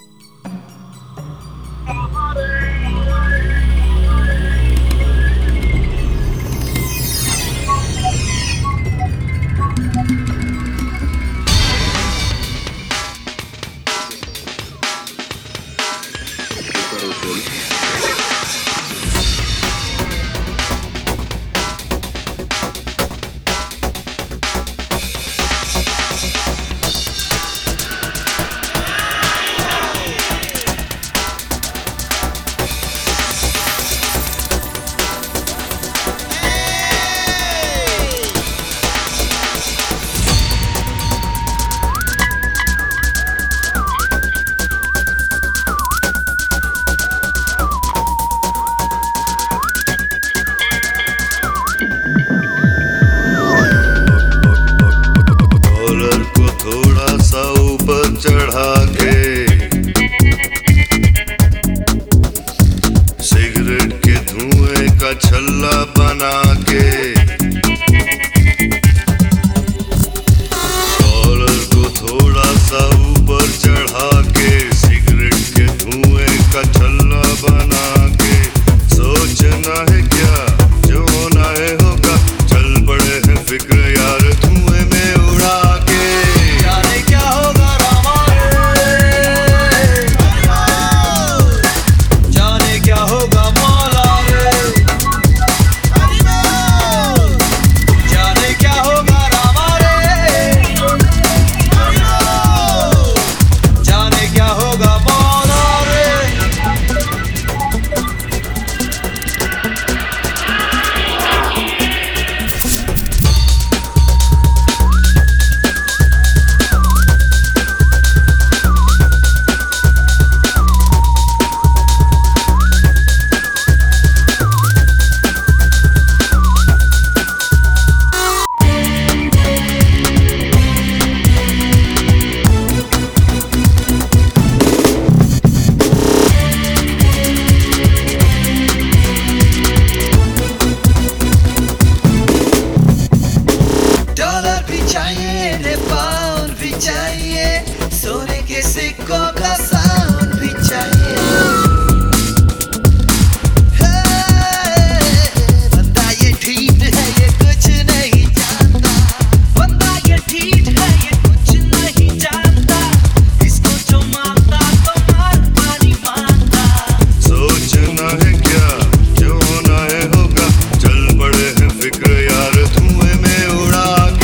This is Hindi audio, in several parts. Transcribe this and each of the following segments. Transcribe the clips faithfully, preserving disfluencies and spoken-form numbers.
चढ़ा के सिगरेट के धुएं का छल्ला बना के कॉलर को थोड़ा सा ऊपर चढ़ा के सिगरेट के धुएं का छल्ला बना के सोचना है क्या जो होना है होगा, चल पड़े हैं फिक्र यार धुएं में उड़ा के। जाने क्या होगा चाहिए, पाउंड भी चाहिए, सोने के सिक्कों का साउंड भी चाहिए। बंदा ये ठीक है, ये कुछ नहीं जानता। बंदा ये ठीक है, ये कुछ नहीं जानता। इसको जो मानता तो मार पानी मानता। सोचना है क्या जो होना है होगा, चल पड़े हैं फिक्र यार धुएं में उड़ा के।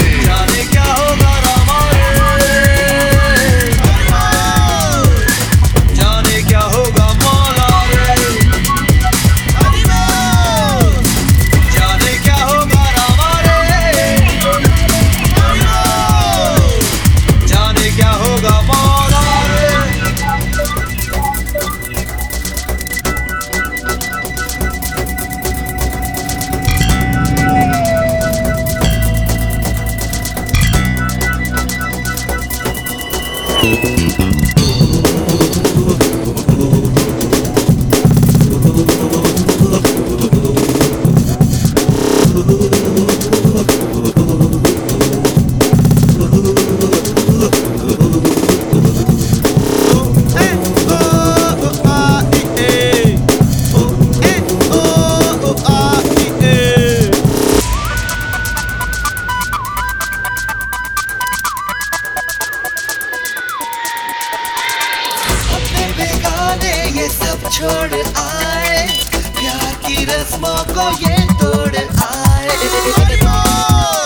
ये सब छोड़ आए, प्यार की रस्मों को ये तोड़ आए।